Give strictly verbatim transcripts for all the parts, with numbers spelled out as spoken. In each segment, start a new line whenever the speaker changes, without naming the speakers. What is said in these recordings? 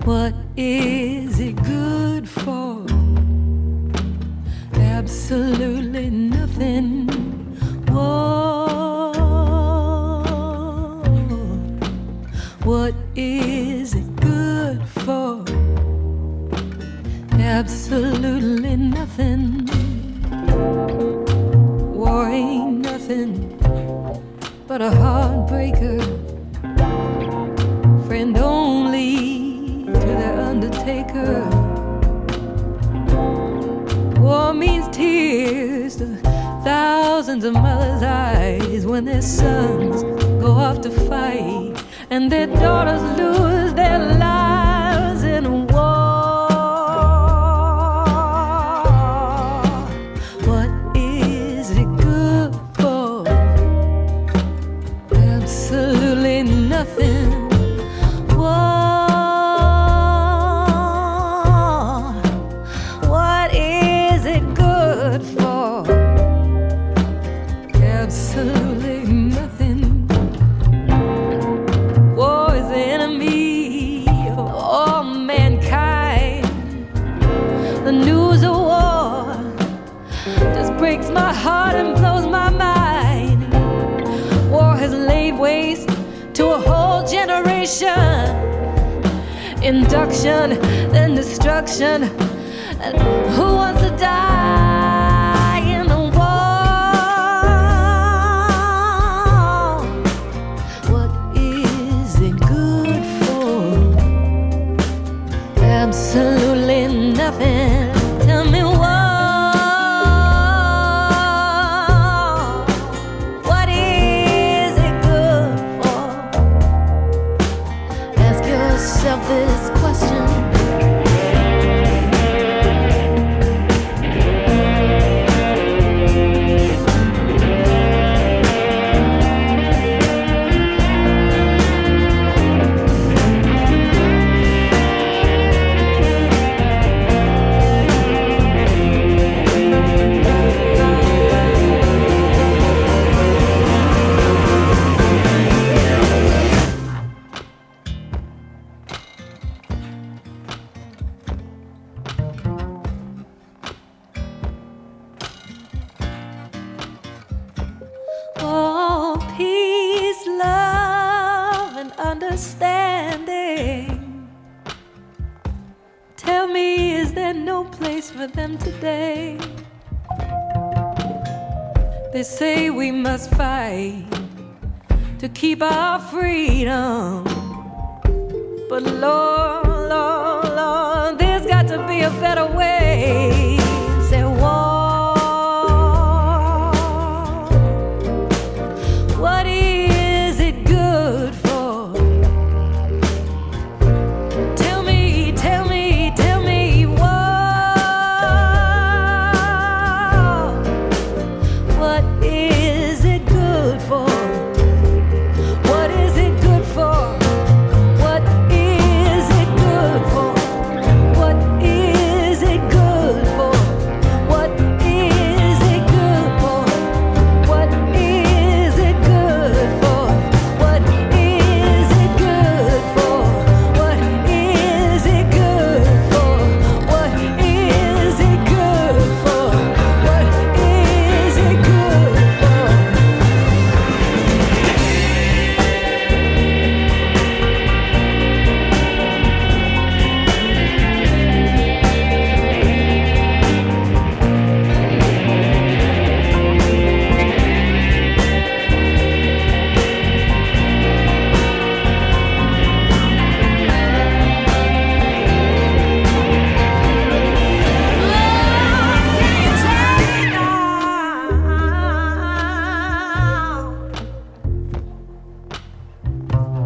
What is it good for? Absolutely nothing. Whoa. What is it good for? Absolutely nothing. War ain't nothing but a heartbreaker, friend only to the undertaker. War means tears to thousands of mothers' eyes when their sons go off to fight and their daughters lose their lives in a war. What is it good for? Absolutely nothing. War. What is it good for? Absolutely nothing. War is the enemy of all mankind. The news of war just breaks my heart and blows my mind. War has laid waste to a whole generation. Induction, then destruction. And who wants to die in a war? What is it good for? Absolutely nothing. Tell me what. What is it good for? Ask yourself this question. Oh, peace, love, and understanding. Tell me, is there no place for them today? They say we must fight to keep our freedom. But Lord, Lord, Lord, there's got to be a better way. Say, whoa. What is it good for? Tell me, tell me, tell me what? What is it good for? What is it good for? What is it good for? What is it good for? What is it good for? What is it good for? What is it good for? What is it good for? What is it good for? What is it good for?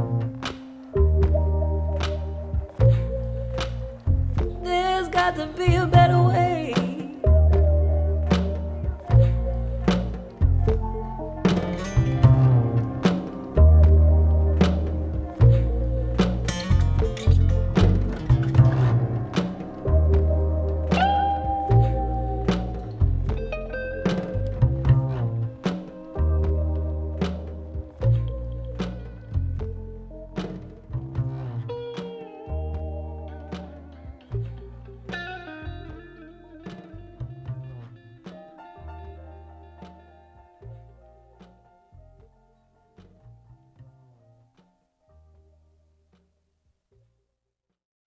There's got to be